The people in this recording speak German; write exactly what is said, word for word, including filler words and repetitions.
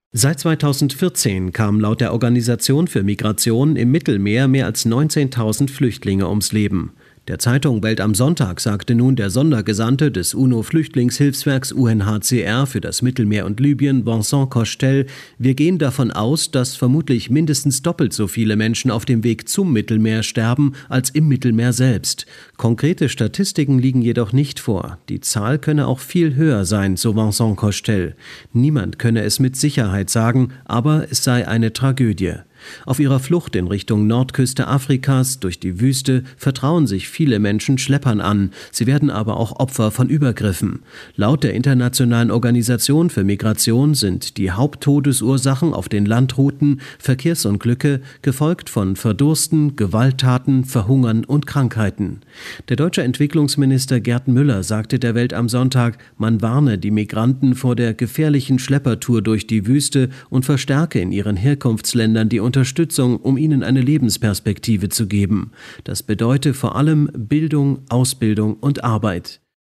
Seit zweitausendvierzehn kamen laut der Organisation für Migration im Mittelmeer mehr als neunzehntausend Flüchtlinge ums Leben. Der Zeitung Welt am Sonntag sagte nun der Sondergesandte des UNO-Flüchtlingshilfswerks U N H C R für das Mittelmeer und Libyen, Vincent Cochetel, wir gehen davon aus, dass vermutlich mindestens doppelt so viele Menschen auf dem Weg zum Mittelmeer sterben als im Mittelmeer selbst. Konkrete Statistiken liegen jedoch nicht vor. Die Zahl könne auch viel höher sein, so Vincent Cochetel. Niemand könne es mit Sicherheit sagen, aber es sei eine Tragödie. Auf ihrer Flucht in Richtung Nordküste Afrikas durch die Wüste vertrauen sich viele Menschen Schleppern an. Sie werden aber auch Opfer von Übergriffen. Laut der Internationalen Organisation für Migration sind die Haupttodesursachen auf den Landrouten Verkehrsunglücke, gefolgt von Verdursten, Gewalttaten, Verhungern und Krankheiten. Der deutsche Entwicklungsminister Gerd Müller sagte der Welt am Sonntag, man warne die Migranten vor der gefährlichen Schleppertour durch die Wüste und verstärke in ihren Herkunftsländern die Unterstützung, um ihnen eine Lebensperspektive zu geben. Das bedeutet vor allem Bildung, Ausbildung und Arbeit.